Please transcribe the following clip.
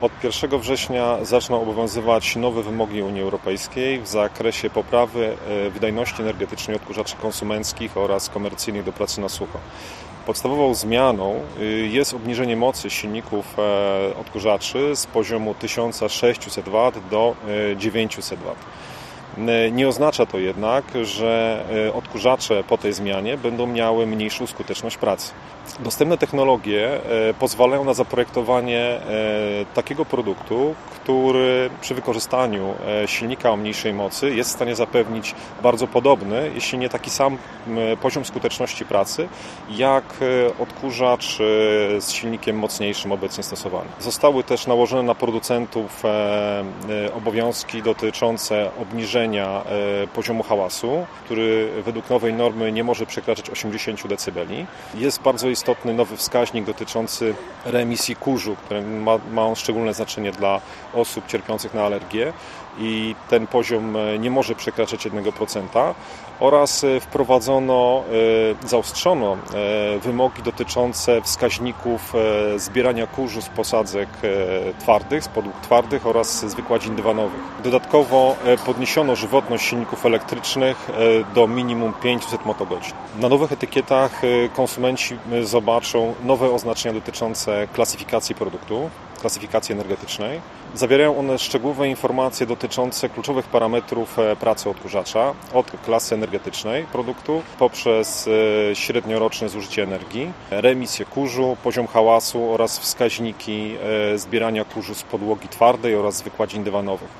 Od 1 września zaczną obowiązywać nowe wymogi Unii Europejskiej w zakresie poprawy wydajności energetycznej odkurzaczy konsumenckich oraz komercyjnych do pracy na sucho. Podstawową zmianą jest obniżenie mocy silników odkurzaczy z poziomu 1600 W do 900 W. Nie oznacza to jednak, że odkurzacze po tej zmianie będą miały mniejszą skuteczność pracy. Dostępne technologie pozwalają na zaprojektowanie takiego produktu, który przy wykorzystaniu silnika o mniejszej mocy jest w stanie zapewnić bardzo podobny, jeśli nie taki sam poziom skuteczności pracy, jak odkurzacz z silnikiem mocniejszym obecnie stosowany. Zostały też nałożone na producentów obowiązki dotyczące obniżenia poziomu hałasu, który według nowej normy nie może przekraczać 80 dB. Jest bardzo istotny nowy wskaźnik dotyczący reemisji kurzu, który ma on szczególne znaczenie dla osób cierpiących na alergię i ten poziom nie może przekraczać 1%. Oraz zaostrzono wymogi dotyczące wskaźników zbierania kurzu z posadzek twardych, z podłóg twardych oraz z wykładzin dywanowych. Dodatkowo podniesiono żywotność silników elektrycznych do minimum 500 motogodzin. Na nowych etykietach konsumenci zobaczą nowe oznaczenia dotyczące klasyfikacji produktu, klasyfikacji energetycznej. Zawierają one szczegółowe informacje dotyczące kluczowych parametrów pracy odkurzacza, od klasy energetycznej produktu poprzez średnioroczne zużycie energii, reemisję kurzu, poziom hałasu oraz wskaźniki zbierania kurzu z podłogi twardej oraz z wykładzin dywanowych.